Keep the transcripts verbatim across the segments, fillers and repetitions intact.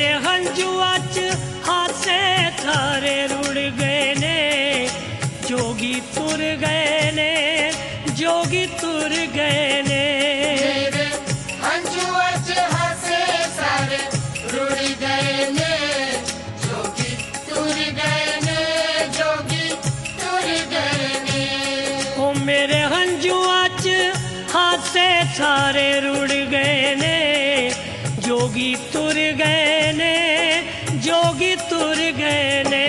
हंजुआ च हासे थारे रुड़ गए ने, जोगी तुर गए ने, जोगी तुर गए ने। मेरे हंजुआ च हासे सारे रुड़ गए ने, जोगी तुर गए ने, जोगी तुर गए ने। ओ मेरे हंजुआ च हासे सारे रुड़ गए ने, जोगी तुर गए ने, जोगी तुर गए ने।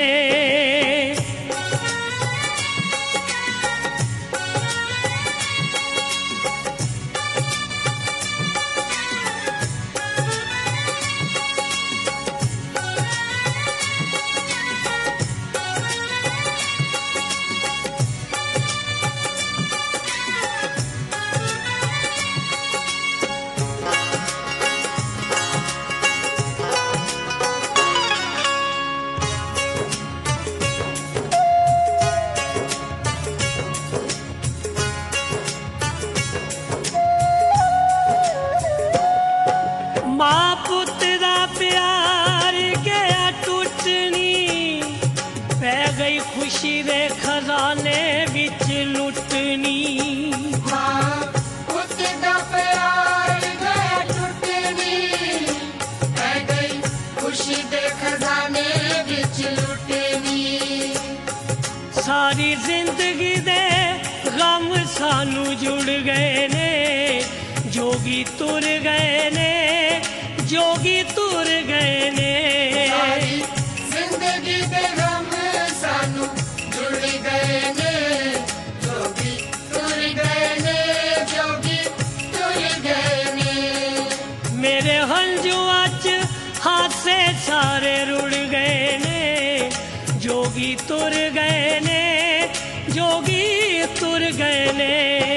मां पुत दा प्यार गया टुटनी, पै गई खुशी दे खजाने विच लुटनी। मां पुत दा प्यार गया टुटनी, पै गई खुशी दे खजाने विच लुटनी। सारी जिंदगी दे गम सानू जुड़ गए ने, जोगी तुर गए ने, जोगी तुर गए ने। सारी जिंदगी दे गम सानू जुड़ गए ने, जोगी तुर गए ने, जोगी तुर गए ने। मेरे हंजुआ च हासे सारे रुड़ गए ने, जोगी तुर गए ने, जोगी तुर गए ने।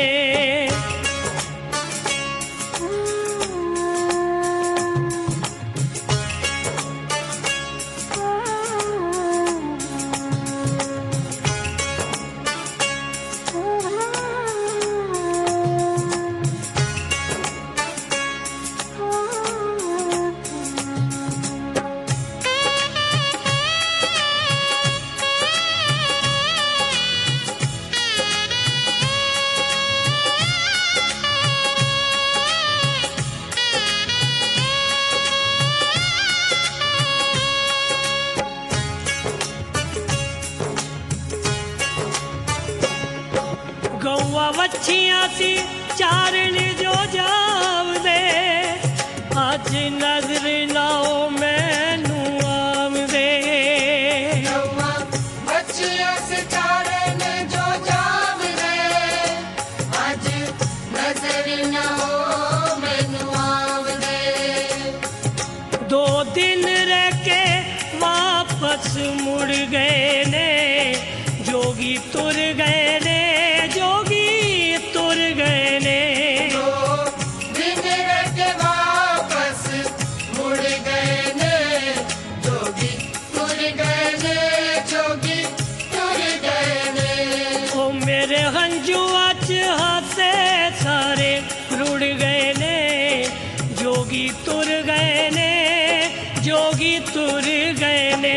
गौआ वच्छियां सी चारण जो जावदे, अज नजर लाओ मैनू आवदे। गौआ वच्छियां सी चारण जो जावदे, अज नजर ना हो मैनू आवदे। दो दिन रह के वापस मुड़ गए ने, जोगी तुर गए ने, जोगी तुर गए ने। दो दिन रह के वापस मुड़ गए ने, जोगी तुर गए ने, जोगी तुर गए ने। ओ मेरे हंजुआ च हासे सारे रुड़ गए ने, जोगी तुर गए ने, जोगी तुर गए ने।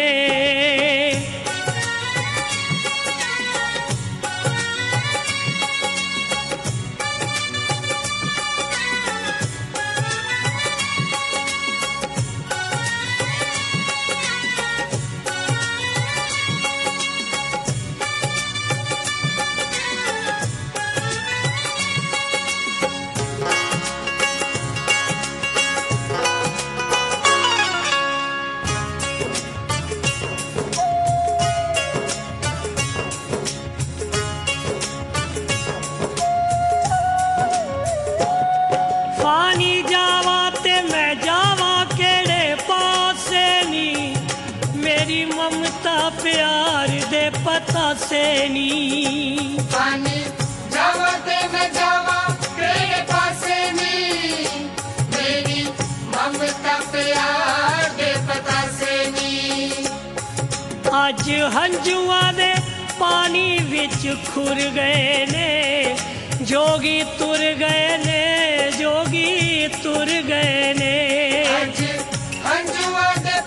प्यार दे पता से नी पानी जावा ते मैं जावा तेरे पासे नी, मेरी ममता प्यार दे पता से नी। अज हंजुआ दे पानी विच खुर गए ने, जोगी तुर गए ने, जोगी तुर गए ने। अज हंजुआ दे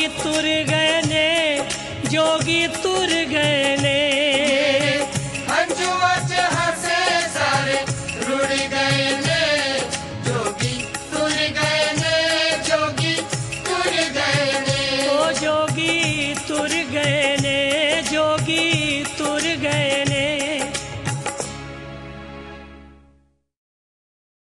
जोगी तुर गए ने जोगी तुर गए ने